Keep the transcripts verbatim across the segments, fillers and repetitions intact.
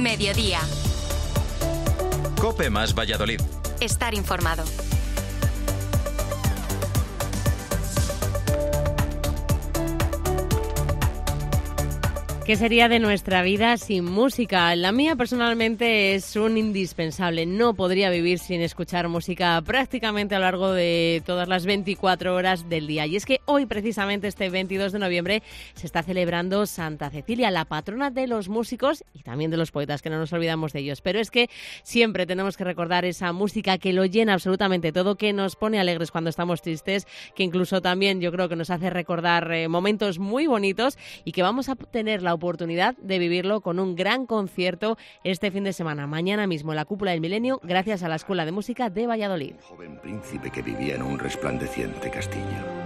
Mediodía. COPE más Valladolid. Estar informado. ¿Qué sería de nuestra vida sin música? La mía personalmente es un indispensable. No podría vivir sin escuchar música prácticamente a lo largo de todas las veinticuatro horas del día. Y es que hoy, precisamente este veintidós de noviembre, se está celebrando Santa Cecilia, la patrona de los músicos y también de los poetas, que no nos olvidamos de ellos. Pero es que siempre tenemos que recordar esa música que lo llena absolutamente todo, que nos pone alegres cuando estamos tristes, que incluso también yo creo que nos hace recordar eh, momentos muy bonitos, y que vamos a tener la oportunidad de vivirlo con un gran concierto este fin de semana, mañana mismo en la Cúpula del Milenio, gracias a la Escuela de Música de Valladolid. Un joven príncipe que vivía en un resplandeciente castillo,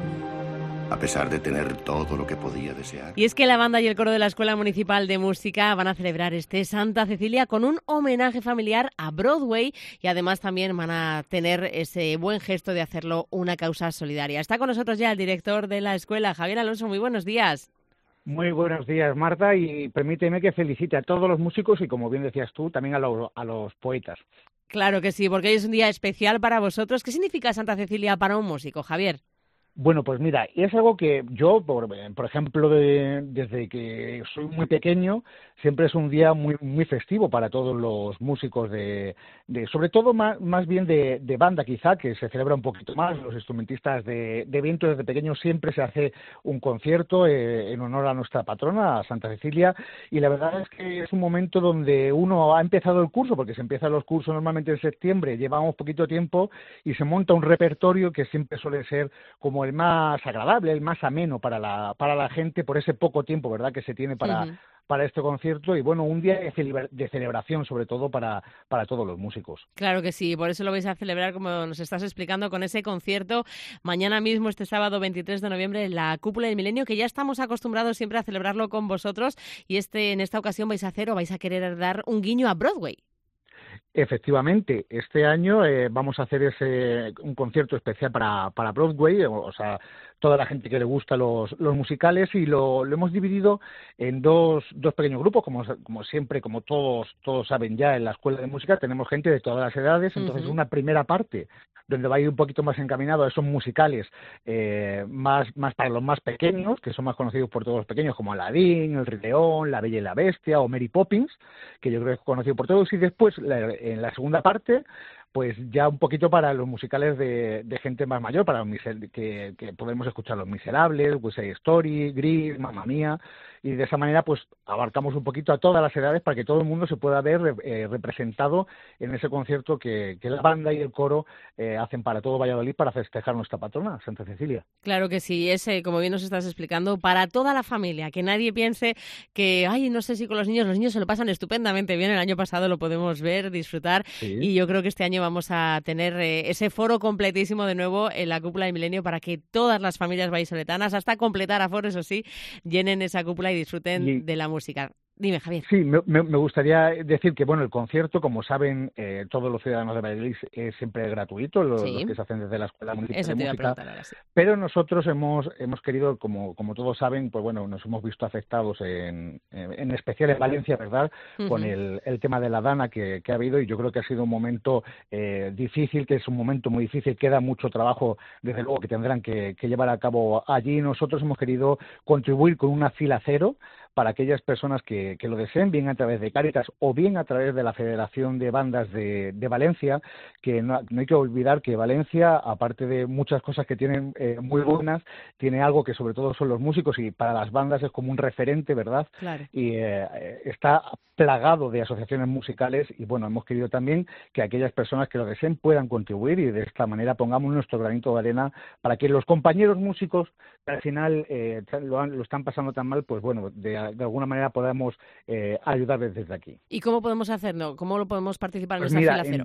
a pesar de tener todo lo que podía desear. Y es que la banda y el coro de la Escuela Municipal de Música van a celebrar este Santa Cecilia con un homenaje familiar a Broadway, y además también van a tener ese buen gesto de hacerlo una causa solidaria. Está con nosotros ya el director de la escuela, Javier Alonso. Muy buenos días. Muy buenos días, Marta, y permíteme que felicite a todos los músicos y, como bien decías tú, también a los, a los poetas. Claro que sí, porque hoy es un día especial para vosotros. ¿Qué significa Santa Cecilia para un músico, Javier? Bueno, pues mira, es algo que yo, por, por ejemplo, de, desde que soy muy pequeño, siempre es un día muy muy festivo para todos los músicos, de, de sobre todo más, más bien de, de banda quizá, que se celebra un poquito más. Los instrumentistas de, de viento, desde pequeños siempre se hace un concierto eh, en honor a nuestra patrona, a Santa Cecilia, y la verdad es que es un momento donde uno ha empezado el curso, porque se empiezan los cursos normalmente en septiembre, llevamos poquito tiempo y se monta un repertorio que siempre suele ser como el más agradable, el más ameno para la para la gente por ese poco tiempo, ¿verdad?, que se tiene para, uh-huh. para este concierto, y bueno, un día de, celebra- de celebración sobre todo para, para todos los músicos. Claro que sí, por eso lo vais a celebrar, como nos estás explicando, con ese concierto mañana mismo, este sábado veintitrés de noviembre, en la Cúpula del Milenio, que ya estamos acostumbrados siempre a celebrarlo con vosotros, y este en esta ocasión vais a hacer o vais a querer dar un guiño a Broadway. Efectivamente, este año eh, vamos a hacer ese un concierto especial para, para Broadway, o, o sea, toda la gente que le gusta los, los musicales, y lo, lo hemos dividido en dos, dos pequeños grupos, como, como siempre, como todos todos saben ya, en la Escuela de Música tenemos gente de todas las edades. Entonces uh-huh. una primera parte donde va a ir un poquito más encaminado a esos musicales eh, más, más para los más pequeños, que son más conocidos por todos los pequeños, como Aladín, El Rey León, La Bella y la Bestia o Mary Poppins, que yo creo que es conocido por todos. Y después, la, en la segunda parte, pues ya un poquito para los musicales de, de gente más mayor, para los miser- que, que podemos escuchar Los Miserables, West Side Story, Grease, Mamma Mía, y de esa manera pues abarcamos un poquito a todas las edades para que todo el mundo se pueda ver eh, representado en ese concierto que, que la banda y el coro eh, hacen para todo Valladolid para festejar nuestra patrona, Santa Cecilia. Claro que sí, es, eh, como bien nos estás explicando, para toda la familia, que nadie piense que, ay, no sé si con los niños, los niños se lo pasan estupendamente bien. El año pasado lo podemos ver, disfrutar, sí. Y yo creo que este año vamos a tener eh, ese foro completísimo de nuevo en la Cúpula del Milenio, para que todas las familias vallisoletanas, hasta completar aforo, eso sí, llenen esa cúpula y disfruten y... de la música. Dime, Javier. Sí, me, me gustaría decir que, bueno, el concierto, como saben eh, todos los ciudadanos de Valladolid, es siempre gratuito, los, sí. los que se hacen desde la Escuela Municipal Eso de te Música. Ahora, sí. Pero nosotros hemos hemos querido, como como todos saben, pues bueno, nos hemos visto afectados en, en, en especial en Valencia, ¿verdad?, uh-huh. con el, el tema de la Dana que, que ha habido, y yo creo que ha sido un momento eh, difícil, que es un momento muy difícil, queda mucho trabajo, desde luego, que tendrán que, que llevar a cabo allí. Nosotros hemos querido contribuir con una fila cero para aquellas personas que, que lo deseen, bien a través de Cáritas o bien a través de la Federación de Bandas de, de Valencia, que no, no hay que olvidar que Valencia, aparte de muchas cosas que tienen eh, muy buenas, tiene algo que sobre todo son los músicos, y para las bandas es como un referente, ¿verdad? Claro. Y eh, está plagado de asociaciones musicales, y bueno, hemos querido también que aquellas personas que lo deseen puedan contribuir, y de esta manera pongamos nuestro granito de arena para que los compañeros músicos que al final eh, lo, han, lo están pasando tan mal, pues bueno, de de alguna manera podamos eh, ayudarles desde aquí. ¿Y cómo podemos hacerlo? ¿Cómo lo podemos participar pues en esa mira, fila cero?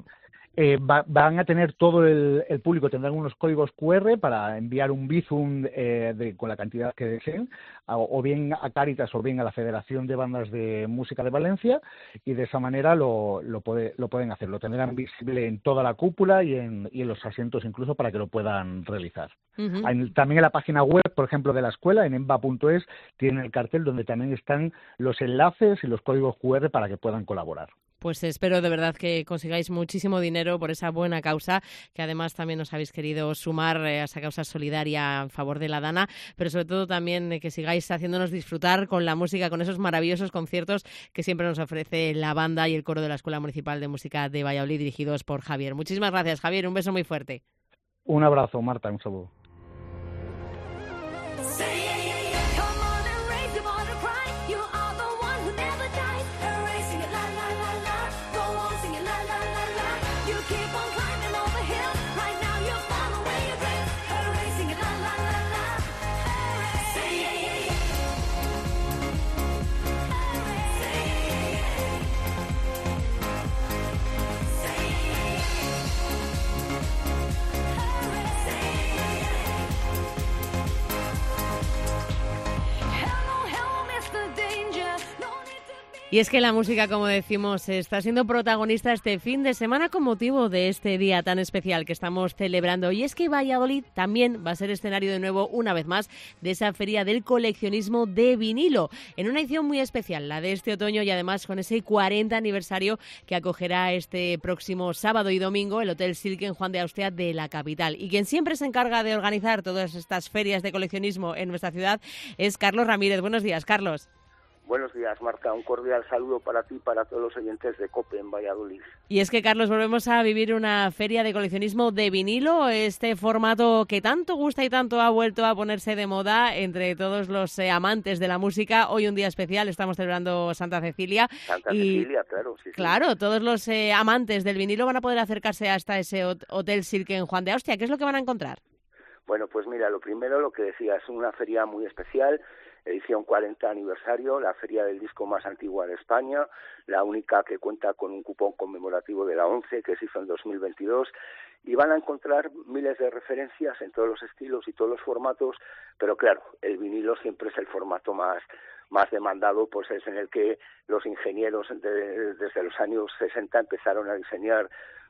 Eh, va, van a tener todo el, el público, tendrán unos códigos cu erre para enviar un Bizum eh, de, con la cantidad que deseen, o, o bien a Cáritas o bien a la Federación de Bandas de Música de Valencia, y de esa manera lo, lo, puede, lo pueden hacer. Lo tendrán visible en toda la cúpula y en, y en los asientos incluso para que lo puedan realizar. Uh-huh. En, también en la página web, por ejemplo, de la escuela, en emba punto es, tienen el cartel donde también están los enlaces y los códigos cu erre para que puedan colaborar. Pues espero de verdad que consigáis muchísimo dinero por esa buena causa, que además también os habéis querido sumar a esa causa solidaria en favor de la Dana, pero sobre todo también que sigáis haciéndonos disfrutar con la música, con esos maravillosos conciertos que siempre nos ofrece la banda y el coro de la Escuela Municipal de Música de Valladolid, dirigidos por Javier. Muchísimas gracias, Javier. Un beso muy fuerte. Un abrazo, Marta. Un saludo. Y es que la música, como decimos, está siendo protagonista este fin de semana con motivo de este día tan especial que estamos celebrando. Y es que Valladolid también va a ser escenario de nuevo, una vez más, de esa feria del coleccionismo de vinilo, en una edición muy especial, la de este otoño, y además con ese cuarenta aniversario que acogerá este próximo sábado y domingo el Hotel Silken Juan de Austria de la capital. Y quien siempre se encarga de organizar todas estas ferias de coleccionismo en nuestra ciudad es Carlos Ramírez. Buenos días, Carlos. Buenos días, Marta. Un cordial saludo para ti y para todos los oyentes de COPE en Valladolid. Y es que, Carlos, volvemos a vivir una feria de coleccionismo de vinilo, este formato que tanto gusta y tanto ha vuelto a ponerse de moda entre todos los eh, amantes de la música. Hoy un día especial, estamos celebrando Santa Cecilia. Santa y, Cecilia, claro. Sí, claro, sí. Todos los eh, amantes del vinilo van a poder acercarse hasta ese Hotel Silken Juan de Austria. ¿Qué es lo que van a encontrar? Bueno, pues mira, lo primero, lo que decía, es una feria muy especial, edición cuarenta aniversario, la feria del disco más antigua de España, la única que cuenta con un cupón conmemorativo de la ONCE que se hizo en dos mil veintidós, y van a encontrar miles de referencias en todos los estilos y todos los formatos, pero claro, el vinilo siempre es el formato más más demandado, pues es en el que los ingenieros de, desde los años sesenta empezaron a diseñar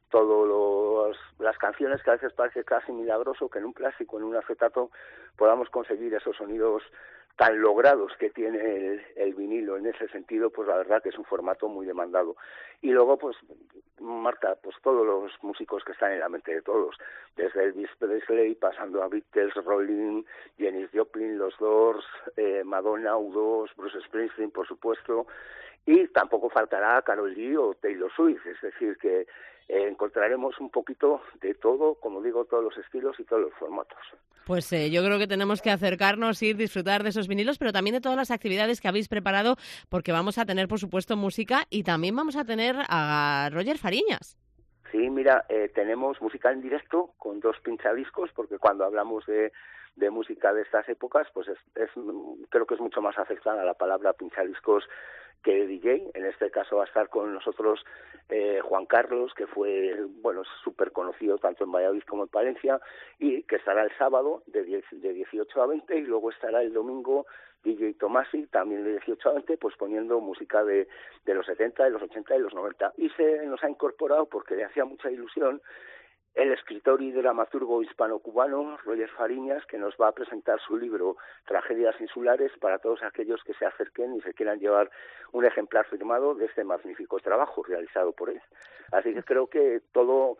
todas las canciones, que a veces parece casi milagroso que en un clásico, en un acetato, podamos conseguir esos sonidos tan logrados que tiene el, el vinilo. En ese sentido, pues la verdad que es un formato muy demandado. Y luego, pues, Marta, pues todos los músicos que están en la mente de todos, desde Elvis Presley, pasando a Beatles, Rolling, Janis Joplin, los Doors, eh, Madonna, U dos, Bruce Springsteen, por supuesto, y tampoco faltará Karol G o Taylor Swift, es decir, que eh, encontraremos un poquito de todo, como digo, todos los estilos y todos los formatos. Pues eh, yo creo que tenemos que acercarnos, ir, disfrutar de esos vinilos, pero también de todas las actividades que habéis preparado, porque vamos a tener, por supuesto, música y también vamos a tener a Roger Fariñas. Sí, mira, eh, tenemos música en directo con dos pinchadiscos, porque cuando hablamos de, de música de estas épocas, pues es, es, creo que es mucho más afectada la palabra pinchadiscos que D J. En este caso va a estar con nosotros eh, Juan Carlos, que fue, bueno, súper conocido tanto en Valladolid como en Palencia, y que estará el sábado de, diez, de dieciocho a veinte, y luego estará el domingo D J Tomasi, también de dieciocho a veinte, pues poniendo música de, de los setenta, de los ochenta y de los noventa. Y se nos ha incorporado, porque le hacía mucha ilusión, el escritor y dramaturgo hispano-cubano Roger Fariñas, que nos va a presentar su libro Tragedias insulares para todos aquellos que se acerquen y se quieran llevar un ejemplar firmado de este magnífico trabajo realizado por él. Así que creo que todo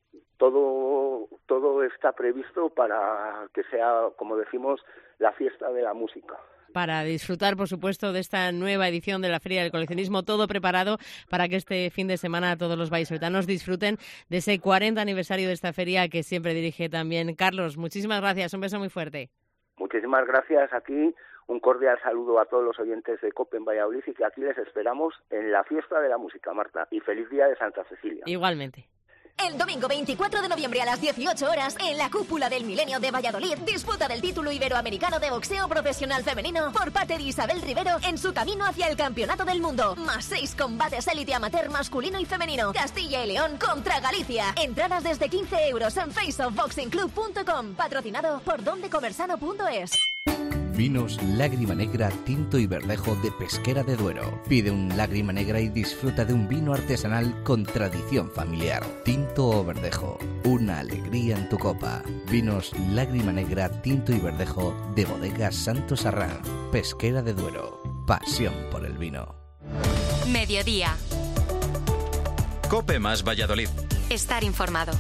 todo todo está previsto para que sea, como decimos, la fiesta de la música. Para disfrutar, por supuesto, de esta nueva edición de la Feria del Coleccionismo, todo preparado para que este fin de semana todos los vallisoletanos disfruten de ese cuarenta aniversario de esta feria que siempre dirige también Carlos. Muchísimas gracias, un beso muy fuerte. Muchísimas gracias. Aquí un cordial saludo a todos los oyentes de COPE en Valladolid, y que aquí les esperamos en la fiesta de la música, Marta, y feliz día de Santa Cecilia. Igualmente. El domingo veinticuatro de noviembre a las dieciocho horas, en la Cúpula del Milenio de Valladolid, disputa del título iberoamericano de boxeo profesional femenino por parte de Isabel Rivero en su camino hacia el Campeonato del Mundo. Más seis combates élite amateur masculino y femenino. Castilla y León contra Galicia. Entradas desde quince euros en face of boxing club punto com. Patrocinado por dondecomersano punto es. Vinos Lágrima Negra Tinto y Verdejo de Pesquera de Duero. Pide un Lágrima Negra y disfruta de un vino artesanal con tradición familiar. Tinto o Verdejo, una alegría en tu copa. Vinos Lágrima Negra Tinto y Verdejo de Bodegas Santos Arrán. Pesquera de Duero. Pasión por el vino. Mediodía. Cope más Valladolid. Estar informado.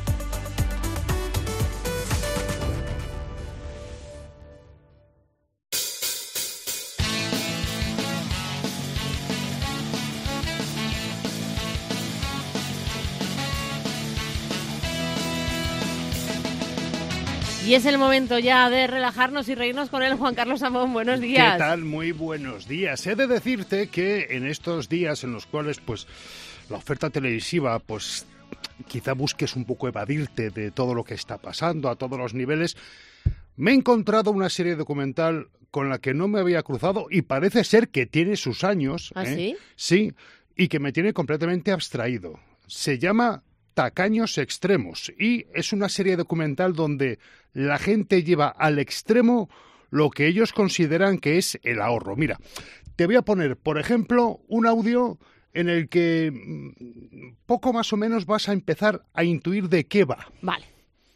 Y es el momento ya de relajarnos y reírnos con él, Juan Carlos Amón. Buenos días. ¿Qué tal? Muy buenos días. He de decirte que en estos días en los cuales pues la oferta televisiva pues quizá busques un poco evadirte de todo lo que está pasando a todos los niveles, me he encontrado una serie documental con la que no me había cruzado y parece ser que tiene sus años. ¿Ah, ¿eh? sí? Sí, y que me tiene completamente abstraído. Se llama Tacaños Extremos y es una serie documental donde la gente lleva al extremo lo que ellos consideran que es el ahorro. Mira, te voy a poner, por ejemplo, un audio en el que poco más o menos vas a empezar a intuir de qué va. Vale.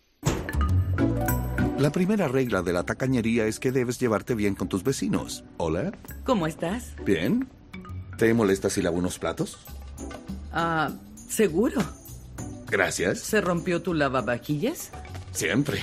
La primera regla de la tacañería es que debes llevarte bien con tus vecinos. ¿Hola? ¿Cómo estás? ¿Bien? ¿Te molesta si lavo unos platos? Ah, ¿seguro? Gracias. ¿Se rompió tu lavavajillas? Siempre.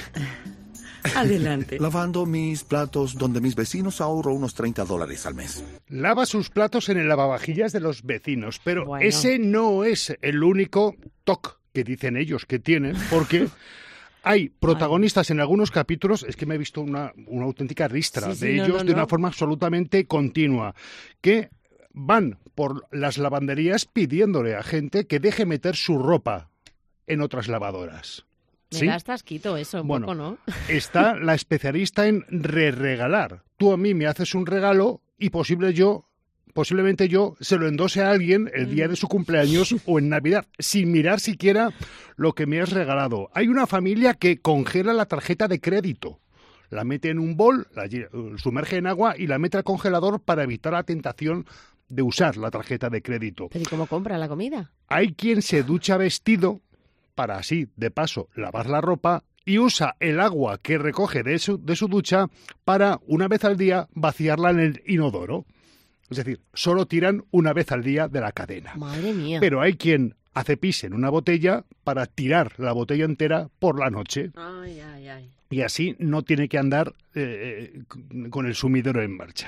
Adelante. Lavando mis platos donde mis vecinos ahorro unos treinta dólares al mes. Lava sus platos en el lavavajillas de los vecinos, pero bueno, ese no es el único toque que dicen ellos que tienen, porque hay protagonistas en algunos capítulos, es que me he visto una, una auténtica ristra sí, sí, de no, ellos no, de no. una forma absolutamente continua, que van por las lavanderías pidiéndole a gente que deje meter su ropa en otras lavadoras. Me ¿Sí? da hasta asquito eso, un Bueno, poco, ¿no? Está la especialista en re-regalar. Tú a mí me haces un regalo y posible yo, posiblemente yo se lo endose a alguien el día de su cumpleaños o en Navidad, sin mirar siquiera lo que me has regalado. Hay una familia que congela la tarjeta de crédito. La mete en un bol, la sumerge en agua y la mete al congelador para evitar la tentación de usar la tarjeta de crédito. ¿Pero y cómo compra la comida? Hay quien se ducha vestido para así, de paso, lavar la ropa y usa el agua que recoge de su, de su ducha para, una vez al día, vaciarla en el inodoro. Es decir, solo tiran una vez al día de la cadena. Madre mía. Pero hay quien hace pis en una botella para tirar la botella entera por la noche. Ay, ay, ay. Y así no tiene que andar eh, con el sumidero en marcha.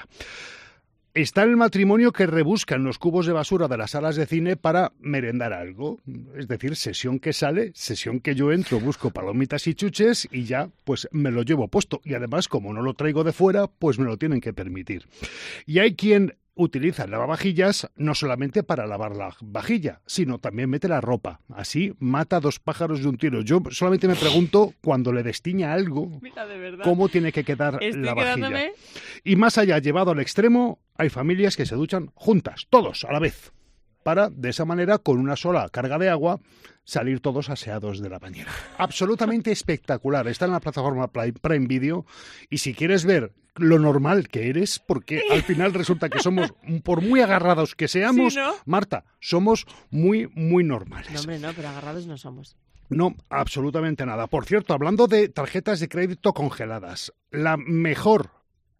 Está el matrimonio que rebusca en los cubos de basura de las salas de cine para merendar algo. Es decir, sesión que sale, sesión que yo entro, busco palomitas y chuches y ya pues me lo llevo puesto. Y además, como no lo traigo de fuera, pues me lo tienen que permitir. Y hay quien utiliza el lavavajillas no solamente para lavar la vajilla, sino también mete la ropa. Así mata dos pájaros de un tiro. Yo solamente me pregunto, cuando le destiña algo, Mira, de verdad, cómo tiene que quedar estoy la vajilla. quedándome... Y más allá, llevado al extremo, hay familias que se duchan juntas, todos a la vez, para, de esa manera, con una sola carga de agua, salir todos aseados de la bañera. Absolutamente espectacular. Está en la plataforma Prime Video y si quieres ver lo normal que eres, porque al final resulta que somos, por muy agarrados que seamos, Sí, ¿no? Marta, somos muy, muy normales. No, hombre, no, pero agarrados no somos. No, absolutamente nada. Por cierto, hablando de tarjetas de crédito congeladas, la mejor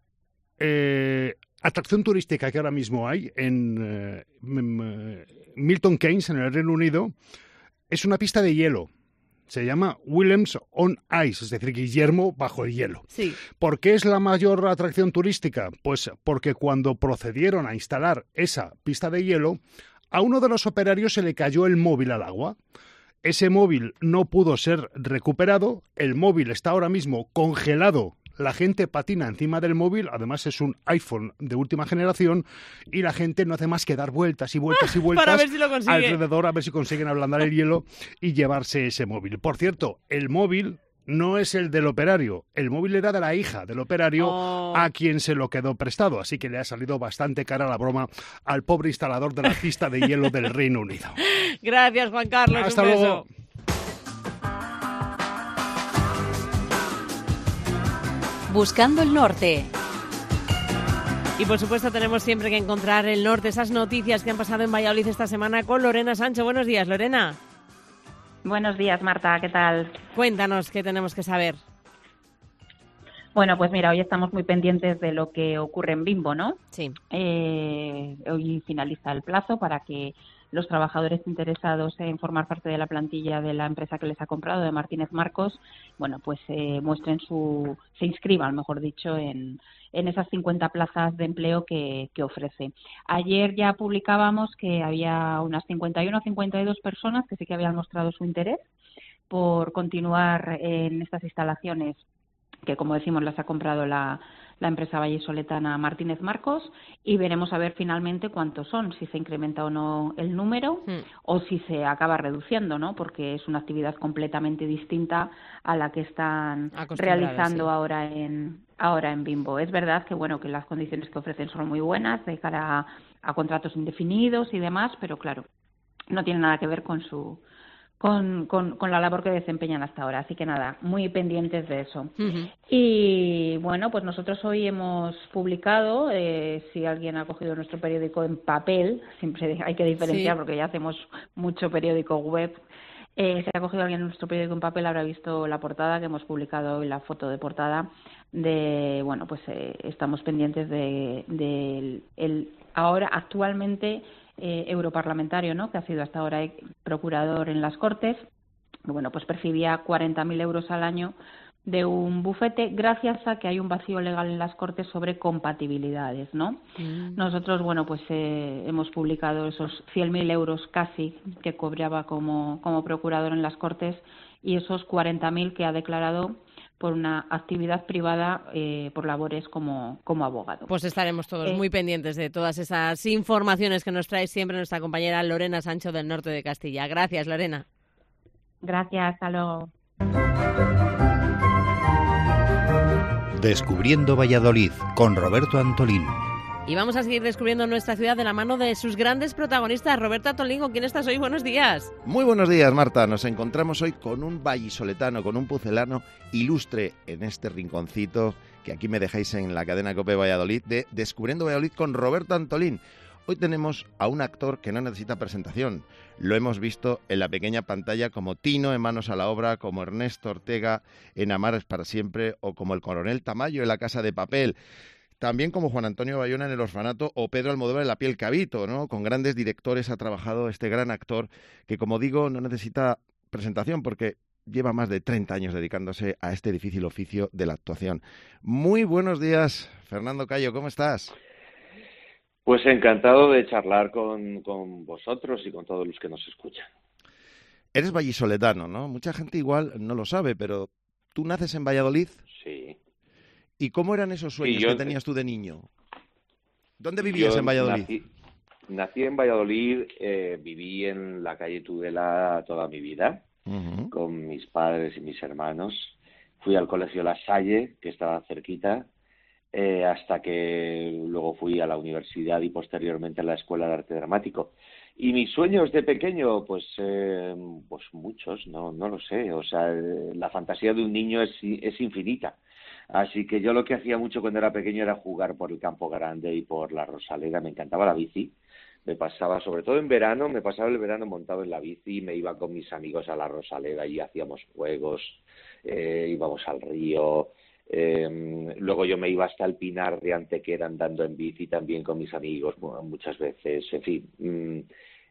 eh, atracción turística que ahora mismo hay en eh, Milton Keynes, en el Reino Unido, es una pista de hielo. Se llama Williams on Ice, es decir, Guillermo bajo el hielo. Sí. ¿Por qué es la mayor atracción turística? Pues porque cuando procedieron a instalar esa pista de hielo, a uno de los operarios se le cayó el móvil al agua. Ese móvil no pudo ser recuperado, el móvil está ahora mismo congelado la gente patina encima del móvil, además es un iPhone de última generación, y la gente no hace más que dar vueltas y vueltas y vueltas Para ver si lo consigue. alrededor, a ver si consiguen ablandar el hielo y llevarse ese móvil. Por cierto, el móvil no es el del operario. El móvil era de la hija del operario oh. a quien se lo quedó prestado. Así que le ha salido bastante cara la broma al pobre instalador de la pista de hielo del Reino Unido. Gracias, Juan Carlos. Hasta un beso. luego. Buscando el norte. Y por supuesto tenemos siempre que encontrar el norte, esas noticias que han pasado en Valladolid esta semana con Lorena Sancho. Buenos días, Lorena. Buenos días, Marta, ¿qué tal? Cuéntanos qué tenemos que saber. Bueno, pues mira, hoy estamos muy pendientes de lo que ocurre en Bimbo, ¿no? Sí. Eh, hoy finaliza el plazo para que los trabajadores interesados en formar parte de la plantilla de la empresa que les ha comprado, de Martínez Marcos, bueno, pues eh, muestren su, se inscriban, mejor dicho, en, en esas cincuenta plazas de empleo que, que ofrece. Ayer ya publicábamos que había unas cincuenta y uno o cincuenta y dos personas que sí que habían mostrado su interés por continuar en estas instalaciones que, como decimos, las ha comprado la, la empresa vallisoletana Martínez Marcos, y veremos a ver finalmente cuántos son, si se incrementa o no el número mm. o si se acaba reduciendo, ¿no? Porque es una actividad completamente distinta a la que están realizando sí. ahora en ahora en Bimbo. Es verdad que bueno que las condiciones que ofrecen son muy buenas de cara a, a contratos indefinidos y demás, pero claro, no tiene nada que ver con su Con, con, con la labor que desempeñan hasta ahora. Así que nada, muy pendientes de eso. Uh-huh. Y bueno, pues nosotros hoy hemos publicado, eh, si alguien ha cogido nuestro periódico en papel, siempre hay que diferenciar sí. porque ya hacemos mucho periódico web, eh, si ha cogido alguien nuestro periódico en papel habrá visto la portada que hemos publicado hoy, la foto de portada de, bueno, pues eh, estamos pendientes de, de el, el ahora actualmente Eh, europarlamentario, ¿no? Que ha sido hasta ahora procurador en las Cortes, bueno, pues percibía cuarenta mil euros al año de un bufete gracias a que hay un vacío legal en las Cortes sobre compatibilidades, ¿no? Mm. Nosotros, bueno, pues eh, hemos publicado esos cien mil euros casi que cobraba como, como procurador en las Cortes y esos cuarenta mil que ha declarado por una actividad privada eh, por labores como, como abogado. Pues estaremos todos eh, muy pendientes de todas esas informaciones que nos trae siempre nuestra compañera Lorena Sancho del norte de Castilla. Gracias, Lorena. Gracias, hasta luego. Descubriendo Valladolid con Roberto Antolín. Y vamos a seguir descubriendo nuestra ciudad de la mano de sus grandes protagonistas. Roberto Antolín, ¿con quién estás hoy? Buenos días. Muy buenos días, Marta. Nos encontramos hoy con un vallisoletano, con un pucelano ilustre en este rinconcito que aquí me dejáis en la cadena COPE Valladolid de Descubriendo Valladolid con Roberto Antolín. Hoy tenemos a un actor que no necesita presentación. Lo hemos visto en la pequeña pantalla como Tino en Manos a la Obra, como Ernesto Ortega en Amar es para siempre o como el Coronel Tamayo en La Casa de Papel. También como Juan Antonio Bayona en El Orfanato o Pedro Almodóvar en La piel que habito, ¿no? Con grandes directores ha trabajado este gran actor que, como digo, no necesita presentación porque lleva más de treinta años dedicándose a este difícil oficio de la actuación. Muy buenos días, Fernando Cayo, ¿cómo estás? Pues encantado de charlar con, con vosotros y con todos los que nos escuchan. Eres vallisoletano, ¿no? Mucha gente igual no lo sabe, pero ¿tú naces en Valladolid? Sí. ¿Y cómo eran esos sueños sí, yo, que tenías tú de niño? ¿Dónde vivías en Valladolid? Nací, nací en Valladolid, eh, viví en la calle Tudela toda mi vida, uh-huh. con mis padres y mis hermanos. Fui al colegio La Salle, que estaba cerquita, eh, hasta que luego fui a la universidad y posteriormente a la Escuela de Arte Dramático. Y mis sueños de pequeño, pues eh, pues muchos, no no lo sé. O sea, la fantasía de un niño es, es infinita. Así que yo lo que hacía mucho cuando era pequeño era jugar por el Campo Grande y por la Rosaleda. Me encantaba la bici. Me pasaba, sobre todo en verano, me pasaba el verano montado en la bici y me iba con mis amigos a la Rosaleda y hacíamos juegos, eh, íbamos al río. Eh, luego yo me iba hasta el Pinar de Antequera andando en bici también con mis amigos, bueno, muchas veces. En fin, mm,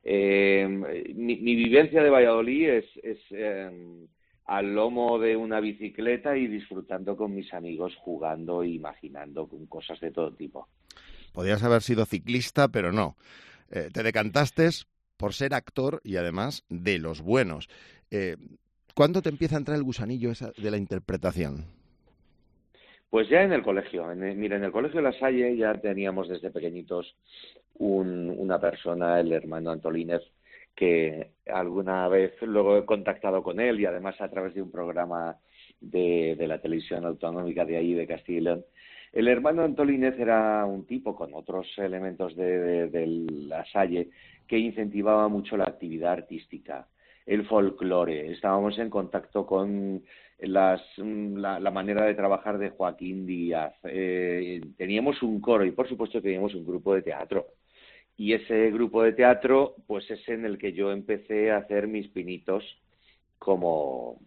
eh, mi, mi vivencia de Valladolid es... es eh, al lomo de una bicicleta y disfrutando con mis amigos, jugando e imaginando con cosas de todo tipo. Podías haber sido ciclista, pero no. Eh, te decantaste por ser actor y además de los buenos. Eh, ¿Cuándo te empieza a entrar el gusanillo esa de la interpretación? Pues ya en el colegio. En el, mira, en el colegio de La Salle ya teníamos desde pequeñitos un, una persona, el hermano Antolínez, que alguna vez luego he contactado con él y además a través de un programa de, de la televisión autonómica de ahí, de Castilla y León. El hermano Antolínez era un tipo con otros elementos de, de, de La Salle que incentivaba mucho la actividad artística, el folclore. Estábamos en contacto con las, la, la manera de trabajar de Joaquín Díaz. Eh, teníamos un coro y, por supuesto, teníamos un grupo de teatro. Y ese grupo de teatro, pues es en el que yo empecé a hacer mis pinitos como,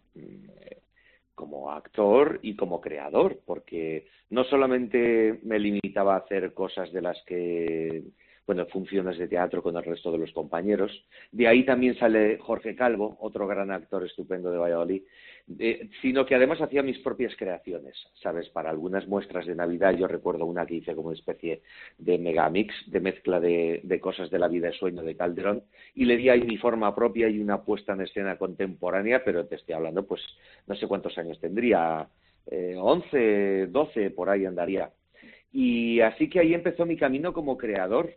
como actor y como creador, porque no solamente me limitaba a hacer cosas de las que... bueno, funciones de teatro con el resto de los compañeros. De ahí también sale Jorge Calvo, otro gran actor estupendo de Valladolid, eh, sino que además hacía mis propias creaciones, ¿sabes? Para algunas muestras de Navidad, yo recuerdo una que hice como una especie de megamix, de mezcla de, de cosas de la vida y sueño de Calderón, y le di ahí mi forma propia y una puesta en escena contemporánea, pero te estoy hablando, pues, no sé cuántos años tendría, eh, once, doce, por ahí andaría. Y así que ahí empezó mi camino como creador.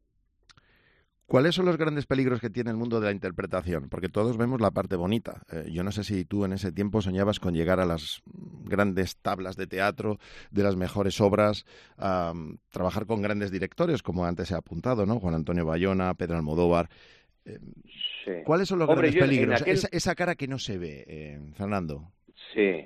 ¿Cuáles son los grandes peligros que tiene el mundo de la interpretación? Porque todos vemos la parte bonita. Eh, yo no sé si tú en ese tiempo soñabas con llegar a las grandes tablas de teatro, de las mejores obras, um, trabajar con grandes directores, como antes se ha apuntado, ¿no? Juan Antonio Bayona, Pedro Almodóvar. Eh, sí. ¿Cuáles son los Hombre, grandes peligros? Aquel... Esa, esa cara que no se ve, eh, Fernando. Sí.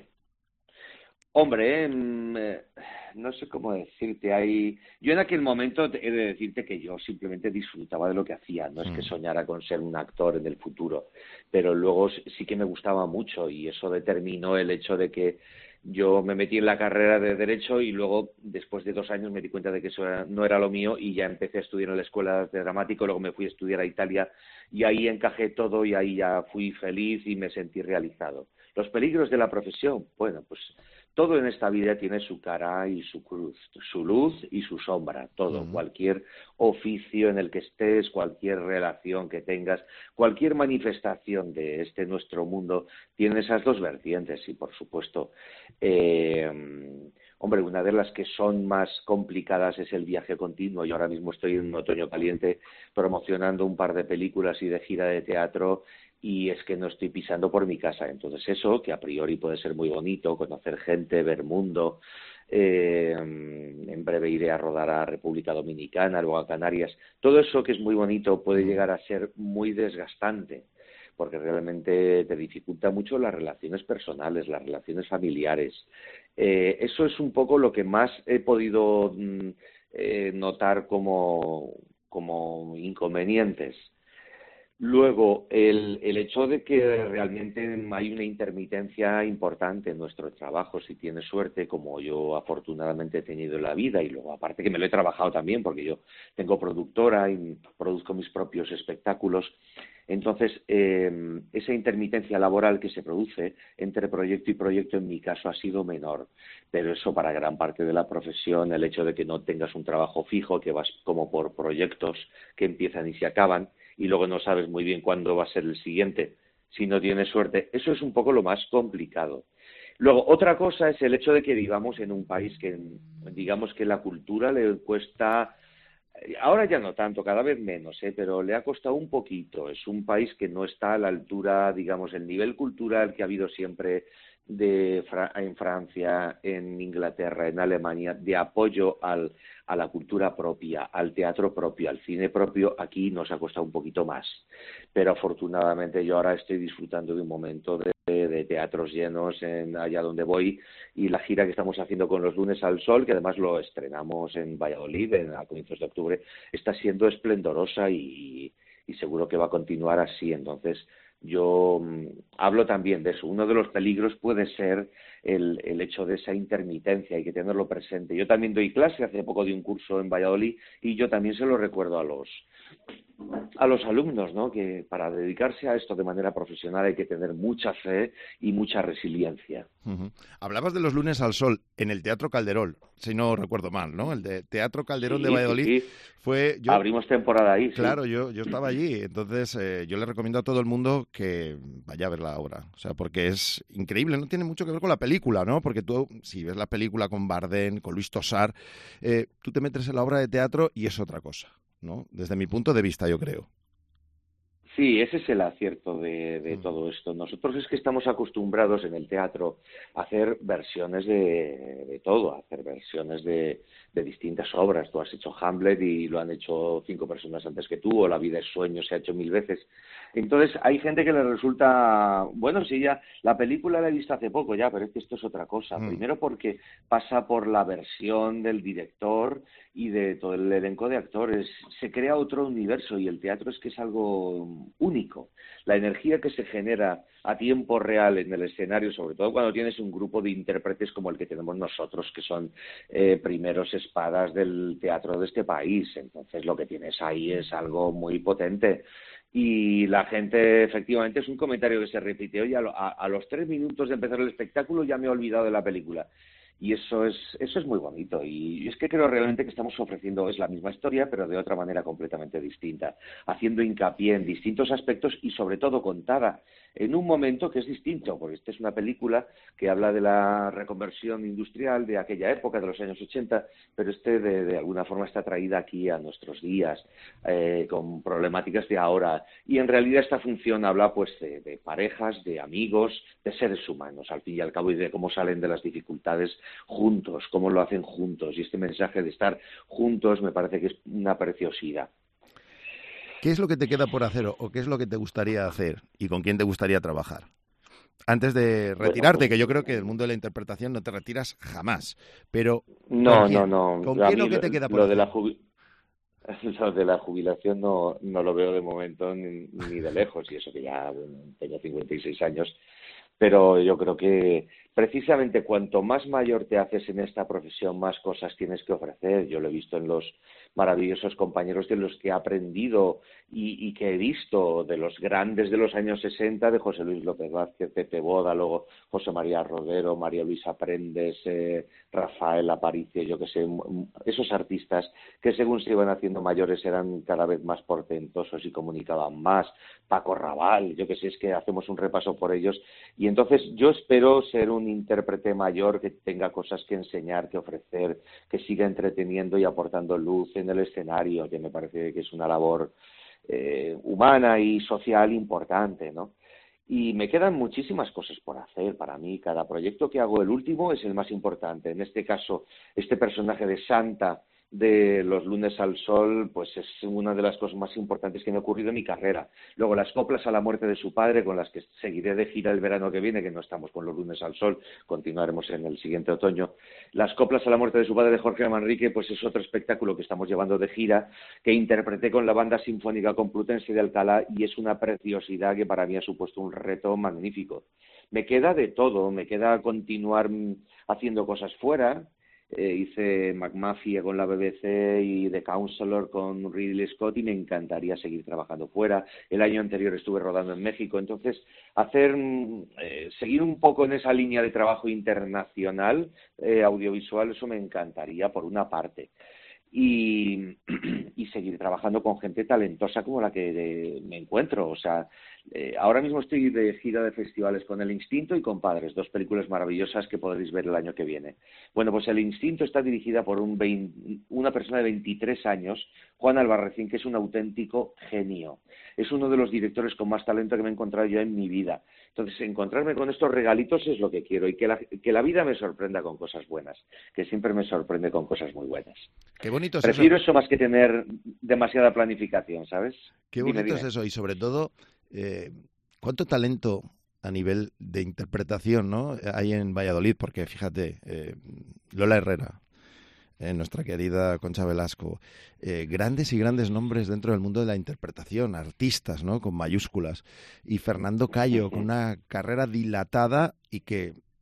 Hombre, eh, no sé cómo decirte, hay... yo en aquel momento he de decirte que yo simplemente disfrutaba de lo que hacía, no es que soñara con ser un actor en el futuro, pero luego sí que me gustaba mucho y eso determinó el hecho de que yo me metí en la carrera de Derecho y luego, después de dos años, me di cuenta de que eso era, no era lo mío y ya empecé a estudiar en la Escuela de Dramático, luego me fui a estudiar a Italia y ahí encajé todo y ahí ya fui feliz y me sentí realizado. Los peligros de la profesión, bueno, pues... todo en esta vida tiene su cara y su cruz, su luz y su sombra, todo, uh-huh. Cualquier oficio en el que estés, cualquier relación que tengas, cualquier manifestación de este nuestro mundo tiene esas dos vertientes y, por supuesto, eh, hombre, una de las que son más complicadas es el viaje continuo. Yo ahora mismo estoy en un otoño caliente promocionando un par de películas y de gira de teatro y es que no estoy pisando por mi casa. Entonces eso, que a priori puede ser muy bonito, conocer gente, ver mundo, eh, en breve iré a rodar a República Dominicana, luego a Canarias, todo eso que es muy bonito puede llegar a ser muy desgastante, porque realmente te dificulta mucho las relaciones personales, las relaciones familiares. Eh, eso es un poco lo que más he podido mm, eh, notar como, como inconvenientes. Luego, el, el hecho de que realmente hay una intermitencia importante en nuestro trabajo, si tienes suerte, como yo afortunadamente he tenido en la vida, y luego aparte que me lo he trabajado también, porque yo tengo productora y produzco mis propios espectáculos, entonces eh, esa intermitencia laboral que se produce entre proyecto y proyecto en mi caso ha sido menor, pero eso para gran parte de la profesión, el hecho de que no tengas un trabajo fijo, que vas como por proyectos que empiezan y se acaban, y luego no sabes muy bien cuándo va a ser el siguiente, si no tienes suerte. Eso es un poco lo más complicado. Luego, otra cosa es el hecho de que vivamos en un país que, digamos que la cultura le cuesta, ahora ya no tanto, cada vez menos, ¿eh? Pero le ha costado un poquito. Es un país que no está a la altura, digamos, el nivel cultural que ha habido siempre de en Francia, en Inglaterra, en Alemania, de apoyo al, a la cultura propia, al teatro propio, al cine propio. Aquí nos ha costado un poquito más, pero afortunadamente yo ahora estoy disfrutando de un momento de, de, de teatros llenos en allá donde voy, y la gira que estamos haciendo con los Lunes al Sol, que además lo estrenamos en Valladolid en, a comienzos de octubre, está siendo esplendorosa y, y seguro que va a continuar así. Entonces yo mmm, hablo también de eso. Uno de los peligros puede ser el, el hecho de esa intermitencia, hay que tenerlo presente. Yo también doy clase, hace poco di un curso en Valladolid y yo también se lo recuerdo a los a los alumnos, ¿no? Que para dedicarse a esto de manera profesional hay que tener mucha fe y mucha resiliencia. Uh-huh. Hablabas de los lunes al sol en el Teatro Calderón, si no recuerdo mal, ¿no? El de Teatro Calderón sí, de Valladolid. Sí, sí. Fue yo, abrimos temporada ahí. Claro, sí. yo yo estaba allí, entonces eh, yo le recomiendo a todo el mundo que vaya a ver la obra, o sea, porque es increíble, no tiene mucho que ver con la película, ¿no? Porque tú, si ves la película con Bardem, con Luis Tosar, eh, tú te metes en la obra de teatro y es otra cosa, ¿no? Desde mi punto de vista, yo creo. Sí, ese es el acierto de, de todo esto. Nosotros es que estamos acostumbrados en el teatro a hacer versiones de, de todo, a hacer versiones de, de distintas obras. Tú has hecho Hamlet y lo han hecho cinco personas antes que tú, o La vida es sueño se ha hecho mil veces. Entonces hay gente que le resulta, bueno, sí, ya la película la he visto hace poco ya, pero es que esto es otra cosa. Mm. Primero porque pasa por la versión del director y de todo el elenco de actores. Se crea otro universo y el teatro es que es algo único. La energía que se genera a tiempo real en el escenario, sobre todo cuando tienes un grupo de intérpretes como el que tenemos nosotros, que son eh, primeros espadas del teatro de este país. Entonces lo que tienes ahí es algo muy potente. Y la gente, efectivamente, es un comentario que se repite. Oye, a, a, a los tres minutos de empezar el espectáculo ya me he olvidado de la película. Y eso es eso es muy bonito. Y es que creo realmente que estamos ofreciendo, es la misma historia, pero de otra manera completamente distinta, haciendo hincapié en distintos aspectos y sobre todo contada en un momento que es distinto, porque esta es una película que habla de la reconversión industrial de aquella época, de los años ochenta, pero este de, de alguna forma está traída aquí a nuestros días, eh, con problemáticas de ahora. Y en realidad esta función habla pues de, de parejas, de amigos, de seres humanos, al fin y al cabo, y de cómo salen de las dificultades juntos, cómo lo hacen juntos. Y este mensaje de estar juntos me parece que es una preciosidad. ¿Qué es lo que te queda por hacer o qué es lo que te gustaría hacer y con quién te gustaría trabajar? Antes de retirarte, bueno, pues, que yo creo que del mundo de la interpretación no te retiras jamás, pero no, no, no. ¿Con quién lo que te queda por lo hacer? De la jubi- lo de la jubilación no, no lo veo de momento ni, ni de lejos, y eso que ya bueno, tengo cincuenta y seis años, pero yo creo que precisamente cuanto más mayor te haces en esta profesión, más cosas tienes que ofrecer. Yo lo he visto en los maravillosos compañeros de los que he aprendido y, y que he visto, de los grandes de los años sesenta, de José Luis López Vázquez, Pepe Boda, luego José María Rodero, María Luisa Prendes, eh, Rafael Aparicio, yo que sé, esos artistas que según se iban haciendo mayores eran cada vez más portentosos y comunicaban más. Paco Raval, yo que sé, es que hacemos un repaso por ellos. Y entonces yo espero ser un intérprete mayor que tenga cosas que enseñar, que ofrecer, que siga entreteniendo y aportando luz en el escenario, que me parece que es una labor eh, humana y social importante, ¿no? Y me quedan muchísimas cosas por hacer. Para mí, cada proyecto que hago, el último, es el más importante. En este caso, este personaje de Santa de Los lunes al sol, pues es una de las cosas más importantes que me ha ocurrido en mi carrera. Luego las coplas a la muerte de su padre, con las que seguiré de gira el verano que viene, que no estamos con Los lunes al sol, continuaremos en el siguiente otoño. Las coplas a la muerte de su padre de Jorge Manrique, pues es otro espectáculo que estamos llevando de gira, que interpreté con la Banda Sinfónica Complutense de Alcalá, y es una preciosidad que para mí ha supuesto un reto magnífico. Me queda de todo, me queda continuar haciendo cosas fuera. Eh, hice McMafia con la B B C y The Counselor con Ridley Scott, y me encantaría seguir trabajando fuera. El año anterior estuve rodando en México, entonces hacer eh, seguir un poco en esa línea de trabajo internacional eh, audiovisual, eso me encantaría por una parte. Y, y seguir trabajando con gente talentosa como la que de, me encuentro. O sea, eh, ahora mismo estoy de gira de festivales con El Instinto y con Padres, dos películas maravillosas que podréis ver el año que viene. Bueno, pues El Instinto está dirigida por un veinte, una persona de veintitrés años, Juan Albarracín, que es un auténtico genio. Es uno de los directores con más talento que me he encontrado yo en mi vida. Entonces, encontrarme con estos regalitos es lo que quiero, y que la, que la vida me sorprenda con cosas buenas, que siempre me sorprende con cosas muy buenas. Qué bonito es Prefiero eso. eso más que tener demasiada planificación, ¿sabes? Qué bonito dime, es dime. eso, y sobre todo, eh, ¿cuánto talento a nivel de interpretación, ¿no?, hay en Valladolid? Porque fíjate, eh, Lola Herrera, eh, nuestra querida Concha Velasco, eh, grandes y grandes nombres dentro del mundo de la interpretación, artistas, ¿no?, con mayúsculas, y Fernando Cayo, con una carrera dilatada y que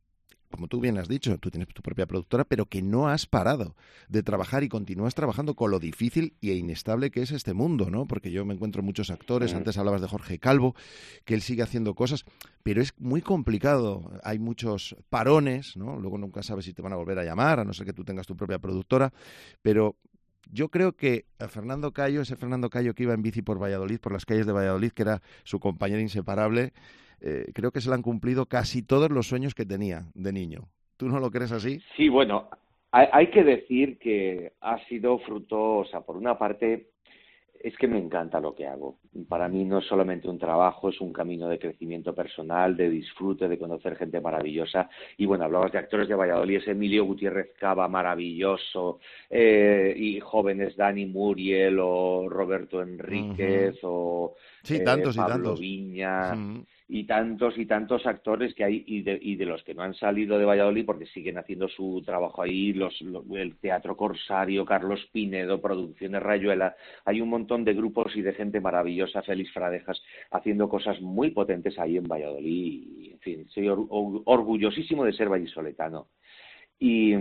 como tú bien has dicho, tú tienes tu propia productora, pero que no has parado de trabajar y continúas trabajando con lo difícil e inestable que es este mundo, ¿no? Porque yo me encuentro muchos actores, antes hablabas de Jorge Calvo, que él sigue haciendo cosas, pero es muy complicado, hay muchos parones, ¿no? Luego nunca sabes si te van a volver a llamar, a no ser que tú tengas tu propia productora, pero yo creo que a Fernando Cayo, ese Fernando Cayo que iba en bici por Valladolid, por las calles de Valladolid, que era su compañero inseparable, Eh, creo que se le han cumplido casi todos los sueños que tenía de niño. ¿Tú no lo crees así? Sí, bueno, hay, hay que decir que ha sido fruto, o sea, por una parte, es que me encanta lo que hago. Para mí no es solamente un trabajo, es un camino de crecimiento personal, de disfrute, de conocer gente maravillosa. Y bueno, hablabas de actores de Valladolid, ese Emilio Gutiérrez Cava, maravilloso, eh, y jóvenes Dani Muriel o Roberto Enríquez, uh-huh. o sí, eh, tantos Pablo y tantos. Viña... Uh-huh. y tantos y tantos actores que hay y de, y de los que no han salido de Valladolid porque siguen haciendo su trabajo ahí, los, los el Teatro Corsario, Carlos Pinedo, Producciones Rayuela, hay un montón de grupos y de gente maravillosa, Félix Fradejas, haciendo cosas muy potentes ahí en Valladolid, y, en fin, soy or, or, orgullosísimo de ser vallisoletano. Y,